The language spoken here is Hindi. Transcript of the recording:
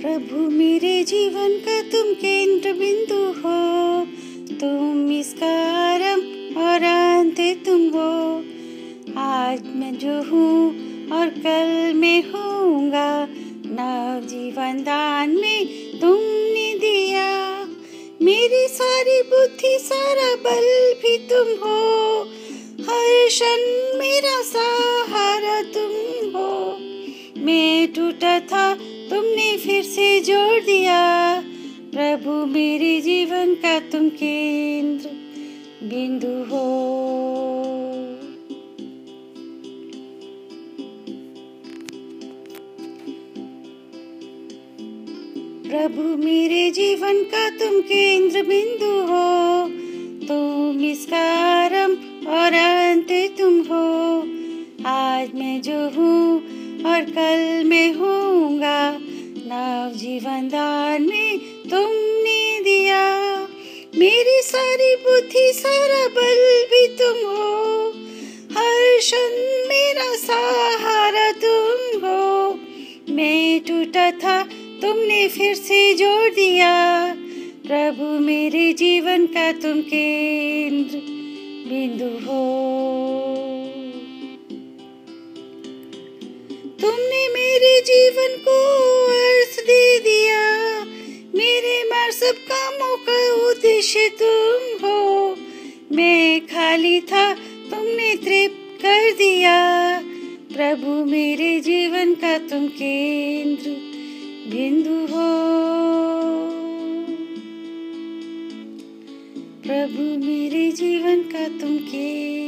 प्रभु मेरे जीवन का तुम केंद्र बिंदु हो, तुम इसका आरंभ और अंत तुम हो। आज मैं जो हूँ और कल मैं होऊंगा, नव जीवन दान में तुमने दिया। मेरी सारी बुद्धि सारा बल भी तुम हो, हर क्षण मेरा सहारा तुम हो। मैं टूटा था तुमने फिर से जोड़ दिया, प्रभु मेरे जीवन का तुम केंद्र बिंदु हो। प्रभु मेरे जीवन का तुम केंद्र बिंदु हो, तुम इसका आरंभ और अंत तुम हो। आज मैं जो हूँ और कल मैं होऊंगा, नव जीवन दान में तुमने दिया। मेरी सारी बुद्धि सारा बल भी तुम हो, हर क्षण मेरा सहारा तुम हो। मैं टूटा था तुमने फिर से जोड़ दिया, प्रभु मेरे जीवन का तुम केंद्र बिंदु हो। तुमने मेरे जीवन को अर्थ दे दिया, मेरे मार सब कामों का उद्देश्य तुम हो। मैं खाली था तुमने तृप्त कर दिया, प्रभु मेरे जीवन का तुम केंद्र बिंदु हो। प्रभु मेरे जीवन का तुम केंद्र